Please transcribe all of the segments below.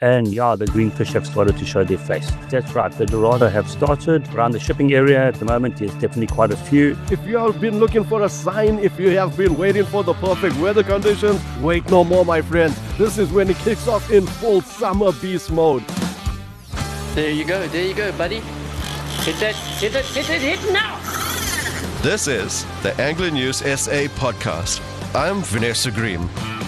And yeah, the greenfish have started to show their face. That's right, the Dorado have started around the shipping area. At the moment, there's definitely quite a few. If you have been looking for a sign, if you have been waiting for the perfect weather conditions, wait no more, my friends. This is when it kicks off in full summer beast mode. There you go, buddy. Hit it now! This is the Angler News SA podcast. I'm Vanessa Green.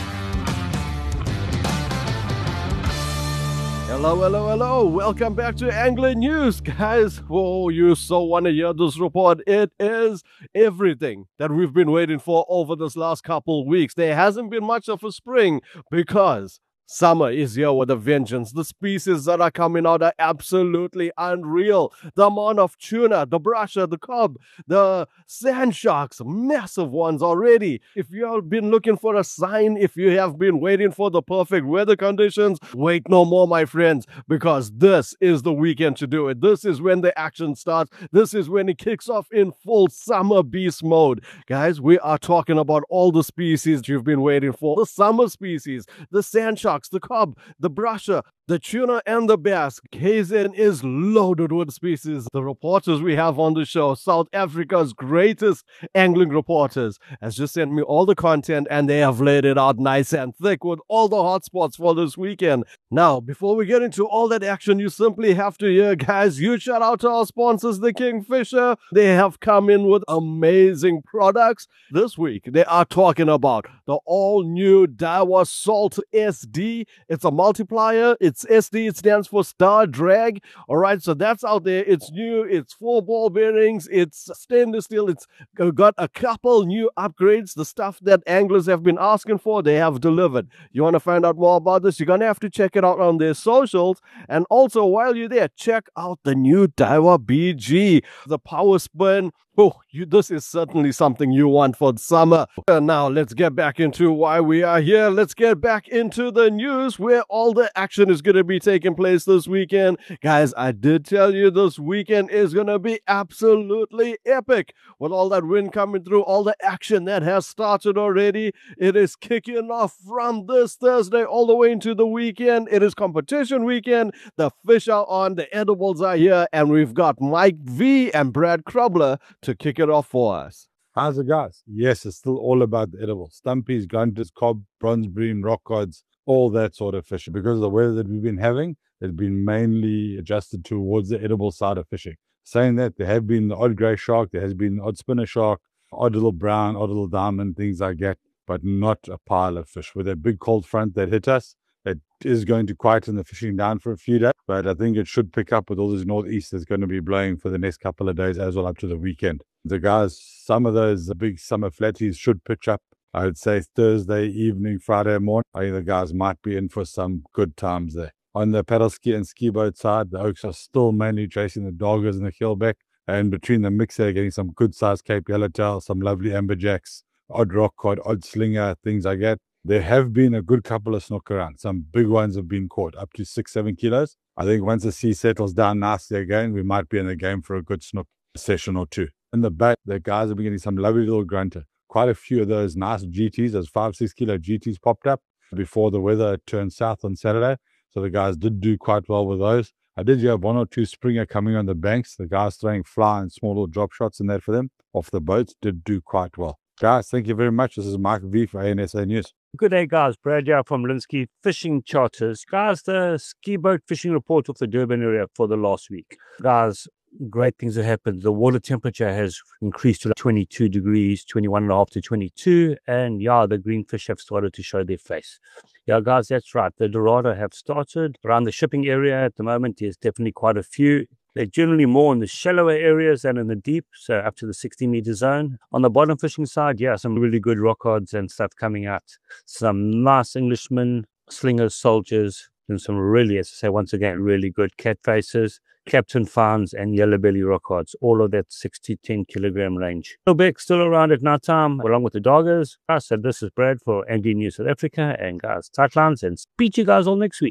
Hello. Welcome back to Angler News, guys. Oh, you so want to hear this report. It is everything that we've been waiting for over this last couple weeks. There hasn't been much of a spring because summer is here with a vengeance. The species that are coming out are absolutely unreal. The amount of tuna, the brusher, the cob, the sand sharks, massive ones already. If you have been looking for a sign, if you have been waiting for the perfect weather conditions, wait no more, my friends, because this is the weekend to do it. This is when the action starts. This is when it kicks off in full summer beast mode. Guys, we are talking about all the species you've been waiting for. The summer species, the sand sharks, the cob, the brusher, the tuna, and the bass. KZN is loaded with species. The reporters we have on the show, South Africa's greatest angling reporters, has just sent me all the content and they have laid it out nice and thick with all the hotspots for this weekend. Now, before we get into all that action, you simply have to hear, guys, huge shout out to our sponsors, the Kingfisher. They have come in with amazing products. This week, they are talking about the all-new Daiwa Salt SD. It's a multiplier. It's SD. It stands for Star Drag. All right, so that's out there. It's new. It's 4 ball bearings. It's stainless steel. It's got a couple new upgrades. The stuff that anglers have been asking for, they have delivered. You want to find out more about this? You're going to have to check it out on their socials. And also, while you're there, check out the new Daiwa BG, the Power Spin. Oh, this is certainly something you want for summer. Now, let's get back into why we are here. Let's get back into the news where all the action is going to be taking place this weekend. Guys, I did tell you this weekend is going to be absolutely epic. With all that wind coming through, all the action that has started already, it is kicking off from this Thursday all the way into the weekend. It is competition weekend. The fish are on, the edibles are here, and we've got Mike V and Brad Krobler to kick it off for us. How's it, guys? Yes, it's still all about the edibles. Stumpies, grunters, cob, bronze bream, rock cods, all that sort of fishing. Because of the weather that we've been having, it's been mainly adjusted towards the edible side of fishing. Saying that, there have been the odd grey shark, there has been the odd spinner shark, odd little brown, odd little diamond, things like that, but not a pile of fish. With that big cold front that hit us, it is going to quieten the fishing down for a few days, but I think it should pick up with all this northeast that's going to be blowing for the next couple of days as well up to the weekend. The guys, some of those big summer flatties should pitch up, I would say Thursday evening, Friday morning. I think the guys might be in for some good times there. On the paddle ski and ski boat side, the Oaks are still mainly chasing the doggers and the keelback, and between the mix there, getting some good sized Cape Yellowtail, some lovely amberjacks, odd rock cod, odd slinger, things like that. There have been a good couple of snook around. Some big ones have been caught, up to 6-7 kilos. I think once the sea settles down nicely again, we might be in the game for a good snook session or two. In the back, the guys have been getting some lovely little grunter. Quite a few of those nice GTs, those 5-6 kilo GTs popped up before the weather turned south on Saturday. So the guys did do quite well with those. I did have 1 or 2 springer coming on the banks. The guys throwing fly and small little drop shots in that for them off the boats did do quite well. Guys, thank you very much. This is Mike V for ANSA News. Good day, guys. Brad here from Linsky Fishing Charters. Guys, the ski boat fishing report of the Durban area for the last week. Guys, great things have happened. The water temperature has increased to 22 degrees, 21.5 to 22. And yeah, the greenfish have started to show their face. Yeah, guys, that's right. The Dorado have started around the shipping area. At the moment, there's definitely quite a few. They're generally more in the shallower areas than in the deep, so up to the 60-meter zone. On the bottom fishing side, yeah, some really good rock odds and stuff coming out. Some nice Englishmen, slingers, soldiers, and some really, as I say, once again, really good cat faces, Captain Fines, and yellow belly rock odds. All of that 6 to 10 kilogram range. Big still around at night time, along with the doggers. So this is Brad for Angling News South Africa, and guys, tight lines, and speak to you guys all next week.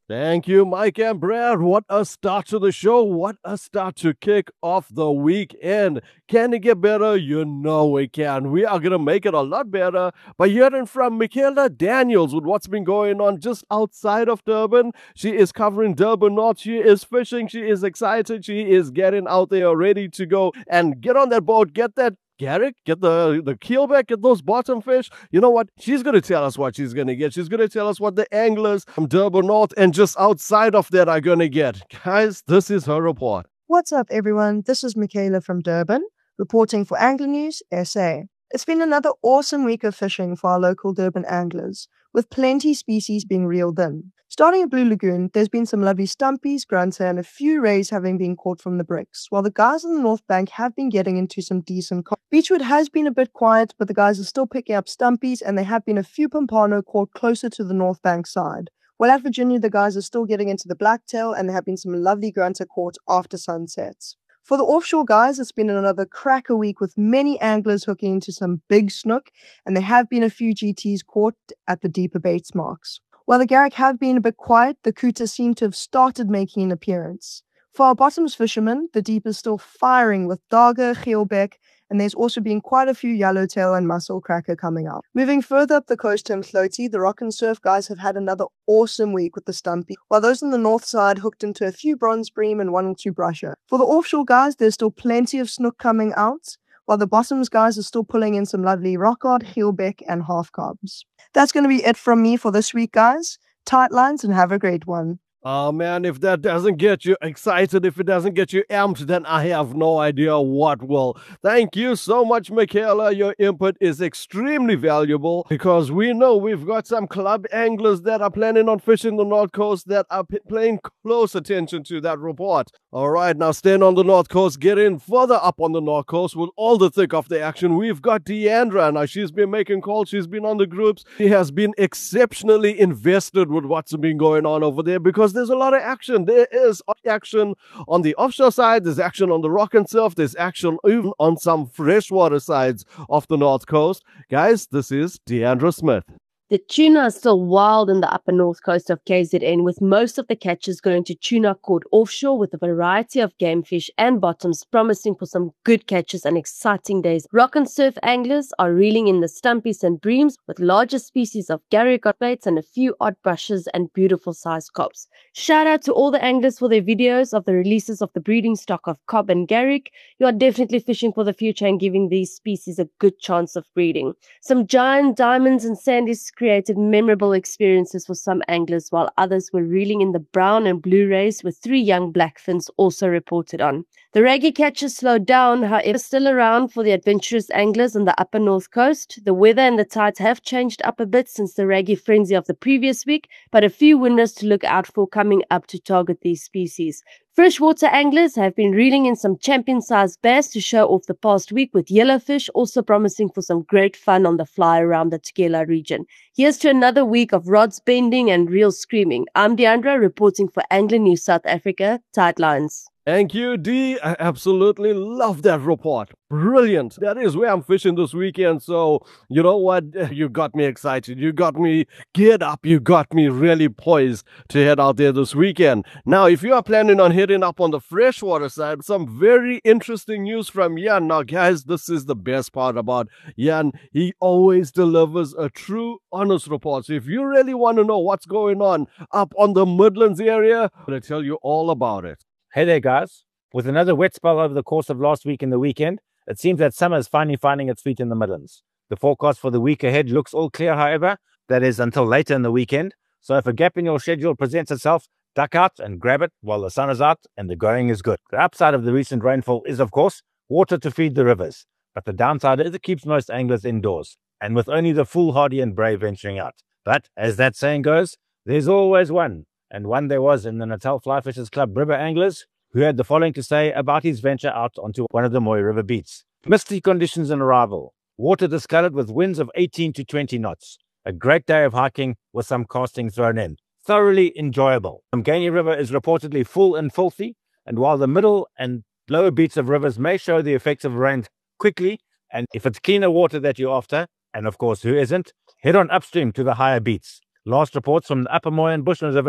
Thank you, Mike and Brad. What a start to the show. What a start to kick off the weekend. Can it get better? You know it can. We are going to make it a lot better by hearing from Michaela Daniels with what's been going on just outside of Durban. She is covering Durban North. She is fishing. She is excited. She is getting out there ready to go and get on that boat, get that Garrick, get the keelback, get those bottom fish. You know what? She's going to tell us what she's going to get. She's going to tell us what the anglers from Durban North and just outside of that are going to get. Guys, this is her report. What's up, everyone? This is Michaela from Durban, reporting for Angler News SA. It's been another awesome week of fishing for our local Durban anglers, with plenty species being reeled in. Starting at Blue Lagoon, there's been some lovely stumpies, grunter, and a few rays having been caught from the bricks, while the guys on the North Bank have been getting into some decent Beechwood has been a bit quiet, but the guys are still picking up stumpies, and there have been a few pompano caught closer to the North Bank side. While at Virginia, the guys are still getting into the blacktail, and there have been some lovely grunter caught after sunsets. For the offshore guys, it's been another cracker week with many anglers hooking into some big snook, and there have been a few GTs caught at the deeper baits marks. While the Garrick have been a bit quiet, the Kuta seem to have started making an appearance. For our bottoms fishermen, the deep is still firing with Dager, Geelbeck, and there's also been quite a few yellowtail and mussel cracker coming out. Moving further up the coast to Mhloti, the rock and surf guys have had another awesome week with the stumpy, while those on the north side hooked into a few bronze bream and 1 or 2 brusher. For the offshore guys, there's still plenty of snook coming out, while the bottoms guys are still pulling in some lovely rockard, Geelbeck, and half cobs. That's going to be it from me for this week, guys. Tight lines and have a great one. Oh man, if that doesn't get you excited, if it doesn't get you amped, then I have no idea what will. Thank you so much, Michaela. Your input is extremely valuable because we know we've got some club anglers that are planning on fishing the North Coast that are paying close attention to that report. All right, now staying on the North Coast, getting further up on the North Coast with all the thick of the action. We've got Deandra. Now, she's been making calls. She's been on the groups. She has been exceptionally invested with what's been going on over there because there's a lot of action. There is action on the offshore side. There's action on the rock and surf. There's action even on some freshwater sides of the North Coast. Guys, this is Deandra Smith. The tuna is still wild in the upper north coast of KZN, with most of the catches going to tuna caught offshore with a variety of game fish and bottoms, promising for some good catches and exciting days. Rock and surf anglers are reeling in the stumpies and breams with larger species of garrick baits and a few odd brushes and beautiful sized cobs. Shout out to all the anglers for their videos of the releases of the breeding stock of cob and garrick. You are definitely fishing for the future and giving these species a good chance of breeding. Some giant diamonds and sandies created memorable experiences for some anglers, while others were reeling in the brown and blue rays, with 3 young blackfins also reported on. The raggy catches slowed down, however, still around for the adventurous anglers on the upper north coast. The weather and the tides have changed up a bit since the raggy frenzy of the previous week, but a few winners to look out for coming up to target these species. Freshwater anglers have been reeling in some champion-sized bass to show off the past week, with yellowfish also promising for some great fun on the fly around the Tugela region. Here's to another week of rods bending and reels screaming. I'm Deandra, reporting for Angler News South Africa, Tight Lines. Thank you, Dee. I absolutely love that report. Brilliant. That is where I'm fishing this weekend. So, you know what? You got me excited. You got me geared up. You got me really poised to head out there this weekend. Now, if you are planning on heading up on the freshwater side, some very interesting news from Jan. Now, guys, this is the best part about Jan. He always delivers a true, honest report. So if you really want to know what's going on up on the Midlands area, I'm going to tell you all about it. Hey there, guys. With another wet spell over the course of last week and the weekend, it seems that summer is finally finding its feet in the Midlands. The forecast for the week ahead looks all clear, however. That is until later in the weekend. So if a gap in your schedule presents itself, duck out and grab it while the sun is out and the going is good. The upside of the recent rainfall is, of course, water to feed the rivers. But the downside is it keeps most anglers indoors, and with only the foolhardy and brave venturing out. But, as that saying goes, there's always one. And one there was in the Natal Fly Fishers Club River Anglers, who had the following to say about his venture out onto one of the Moy River beats. Misty conditions in arrival, water discolored with winds of 18 to 20 knots. A great day of hiking with some casting thrown in. Thoroughly enjoyable. Mgeni River is reportedly full and filthy, and while the middle and lower beats of rivers may show the effects of rain quickly, and if it's cleaner water that you're after, and of course who isn't, head on upstream to the higher beats. Last reports from the Upper Moy and Bushman rivers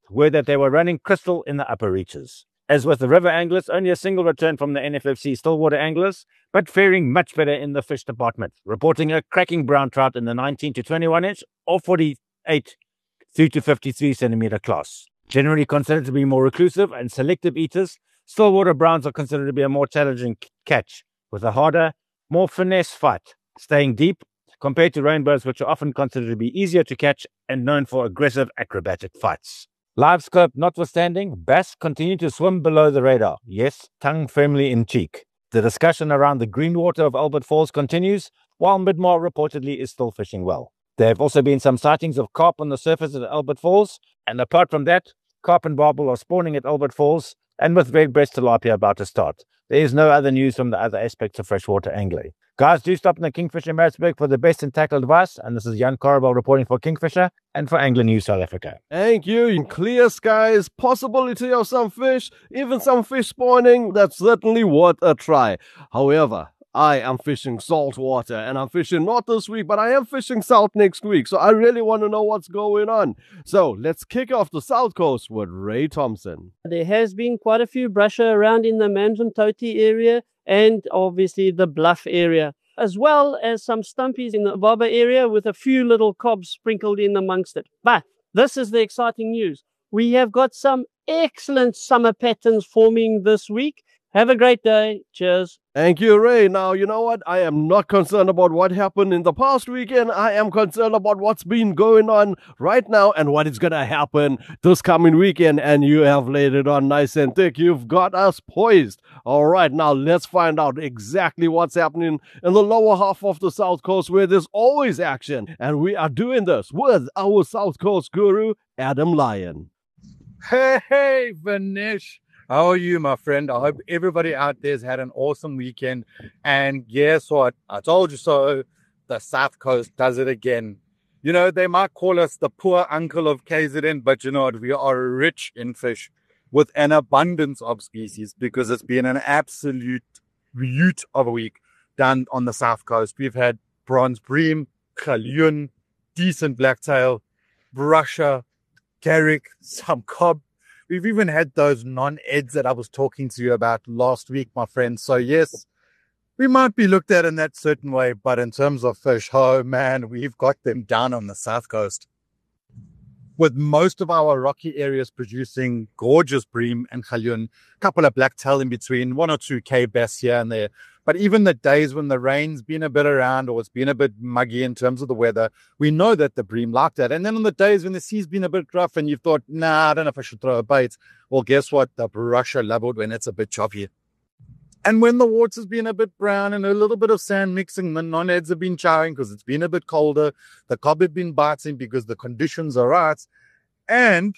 were that they were running crystal in the upper reaches. As with the river anglers, only a single return from the NFFC Stillwater anglers, but faring much better in the fish department, reporting a cracking brown trout in the 19 to 21 inch or 48 through to 53 centimeter class. Generally considered to be more reclusive and selective eaters, Stillwater browns are considered to be a more challenging catch, with a harder, more finesse fight, staying deep, compared to rainbows, which are often considered to be easier to catch and known for aggressive acrobatic fights. Live scope notwithstanding, bass continue to swim below the radar. Yes, tongue firmly in cheek. The discussion around the green water of Albert Falls continues, while Midmar reportedly is still fishing well. There have also been some sightings of carp on the surface at Albert Falls, and apart from that, carp and barbel are spawning at Albert Falls, and with red-breast tilapia about to start. There is no other news from the other aspects of freshwater angling. Guys, do stop in the Kingfisher Maritzburg for the best in tackle advice. And this is Jan Karabel reporting for Kingfisher and for Angler News South Africa. Thank you. In clear skies, possibility of some fish, even some fish spawning, that's certainly worth a try. However, I am fishing salt water, and I'm fishing not this week, but I am fishing salt next week. So I really want to know what's going on. So let's kick off the South Coast with Ray Thompson. There has been quite a few brusher around in the Manzimtoti area and obviously the Bluff area, as well as some stumpies in the Baba area with a few little cobs sprinkled in amongst it. But this is the exciting news. We have got some excellent summer patterns forming this week. Have a great day. Cheers. Thank you, Ray. Now, you know what? I am not concerned about what happened in the past weekend. I am concerned about what's been going on right now and what is going to happen this coming weekend. And you have laid it on nice and thick. You've got us poised. All right, now let's find out exactly what's happening in the lower half of the South Coast where there's always action. And we are doing this with our South Coast guru, Adam Lyon. Hey, Vinesh. How are you, my friend? I hope everybody out there has had an awesome weekend. And guess what? I told you so. The South Coast does it again. You know, they might call us the poor uncle of KZN, but you know what? We are rich in fish with an abundance of species because it's been an absolute beaut of a week down on the South Coast. We've had bronze bream, galjoen, decent blacktail, brusher, garrick, some cob. We've even had those non-eds that I was talking to you about last week, my friend. So yes, we might be looked at in that certain way, but in terms of fish, oh man, we've got them down on the South Coast. With most of our rocky areas producing gorgeous bream and galjoen, a couple of blacktail in between, 1 or 2 K bass here and there. But even the days when the rain's been a bit around or it's been a bit muggy in terms of the weather, we know that the bream like that. And then on the days when the sea's been a bit rough and you've thought, nah, I don't know if I should throw a bait. Well, guess what? The brusher leveled when it's a bit choppy. And when the water's been a bit brown and a little bit of sand mixing, the non-eds have been chowing because it's been a bit colder. The cob have been biting because the conditions are right. And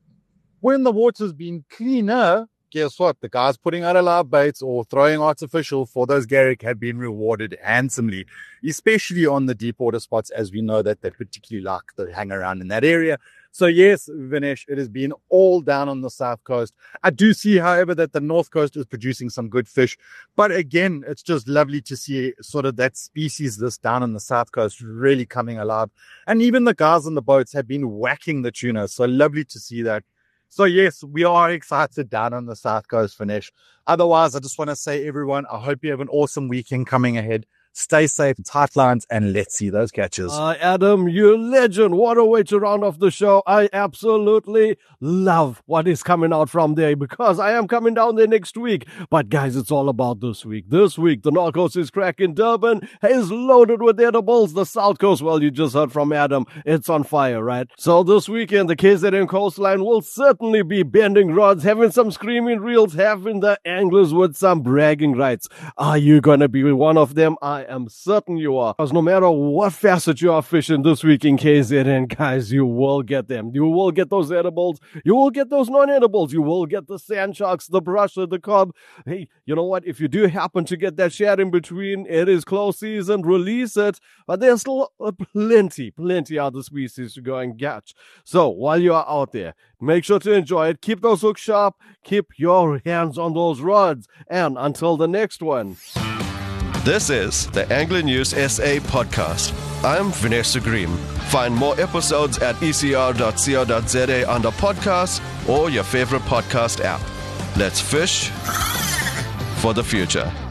when the water's been cleaner, guess what? The guys putting out a live baits or throwing artificial for those garrick have been rewarded handsomely, especially on the deep water spots, as we know that they particularly like to hang around in that area. So yes, Vinesh, it has been all down on the South Coast. I do see, however, that the North Coast is producing some good fish. But again, it's just lovely to see sort of that species this down on the South Coast really coming alive. And even the guys on the boats have been whacking the tuna. So lovely to see that. So yes, we are excited down on the South Coast, Vinesh. Otherwise, I just want to say, everyone, I hope you have an awesome weekend coming ahead. Stay safe, tight lines, and let's see those catches. Adam, you legend. What a way to round off the show. I absolutely love what is coming out from there because I am coming down there next week. But guys, it's all about this week. This week, the North Coast is cracking. Durban is loaded with edibles. The South Coast, well, you just heard from Adam. It's on fire, right? So this weekend, the KZN coastline will certainly be bending rods, having some screaming reels, having the anglers with some bragging rights. Are you going to be one of them? I am certain you are. Because no matter what facet you are fishing this week in KZN, guys, you will get them. You will get those edibles. You will get those non-edibles. You will get the sand sharks, the brusher, the cob. Hey, you know what? If you do happen to get that shad in between, it is close season. Release it. But there's still plenty other species to go and catch. So while you are out there, make sure to enjoy it. Keep those hooks sharp. Keep your hands on those rods. And until the next one. This is the Angler News SA podcast. I'm Vanessa Green. Find more episodes at ecr.co.za under podcasts or your favorite podcast app. Let's fish for the future.